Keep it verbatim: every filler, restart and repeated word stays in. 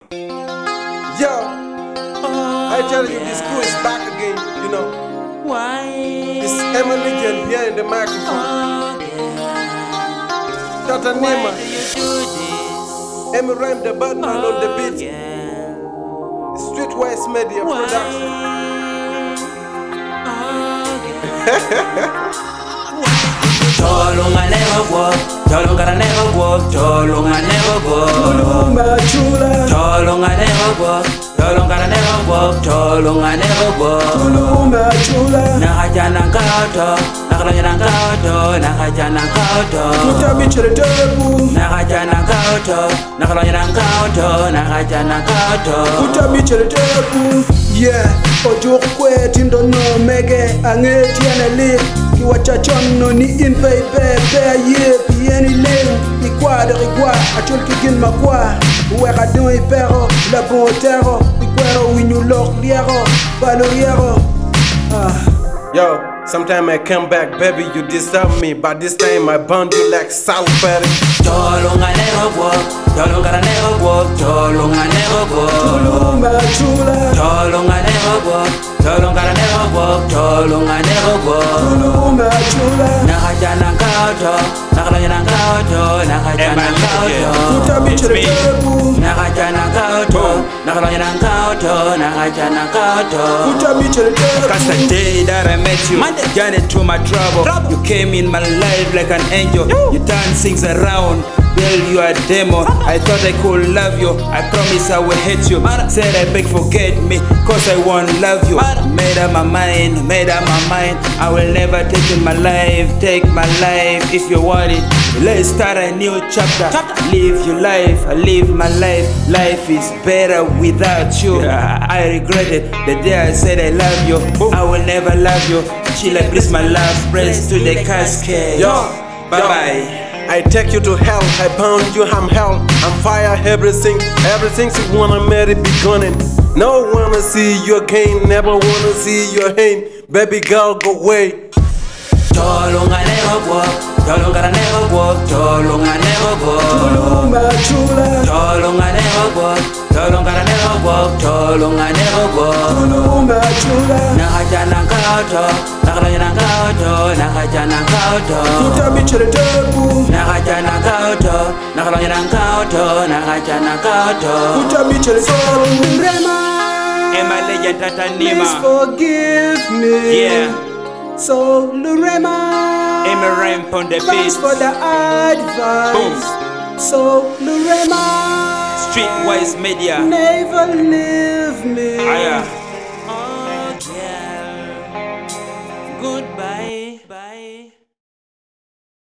Yo, I tell you, this crew is back again, you know. Why? It's Emily Jen behind the microphone. Tata Nima, Emmy Rhyme the bad man on the beat. Streetwise Media Production. Tolong I never walk, Tolong I never walk, Tolong I never walk. Tolong I never walk, Tolong I never walk, Tolong I never walk. Nakaja nang kauto, nakalonya nang kauto, nakaja nang kauto. Nakaja nang kauto, nakalonya nang kauto, nakaja nang kauto. Yeah, ojo kwe tindo no mege angeti anale kiwacha chono ni in pay pay pay ye pieni le ikwade igwa achol kigin makwa wera don ipero la bon terro ikwero winyu lok liero valoriero. Ah Yo, sometime I come back, baby, you disturb me, but this time I bound you like sulfur. Tolong I never walk, Tolong I never walk, Tolong I never walk. Tolong I never walk, Tolong I never walk, Tolong I never walk. Nakaja nang kauto, nakalonya nang kauto, nakaja nang kauto. Nakaja nang kauto, nakalonya nang kauto, nakaja nang kauto. Cause the day that I met you, got into my trouble. You came in my life like an angel. You turn things around. Girl, you are a demon. I thought I could love you. I promise I will hate you. Said I beg forget me, cause I won't love you. Made up my mind, made up my mind. I will never take in my life, take my life. If you want it, let's start a new chapter. Live your life, I live my life. Life is better without you. I regret it the day I said I love you. I will never love you. She like please my love, praise to the casket. Yo, bye yo. bye. I take you to hell, I bound you, I'm hell, I'm fire, everything, everything you wanna marry be gunning. No wanna see you again, never wanna see your hand, baby girl go away. Tolong I never walk, Tolong I never walk, Tolong I never walk. Tolong I never walk, Tolong I never walk, Tolong I never walk. Nakaja nang kauto, nakalonya nang kauto, nakaja nang kauto. Nakaja nang kauto, nakalonya nang kauto, nakaja nang kauto. Emma Legend Tata please Nima. forgive me. Yeah. So Lurema, Emma Rhyme on the beat. thanks for the advice. So Lurema, Streetwise Media. never leave me. Aya. Oh, yeah. Goodbye.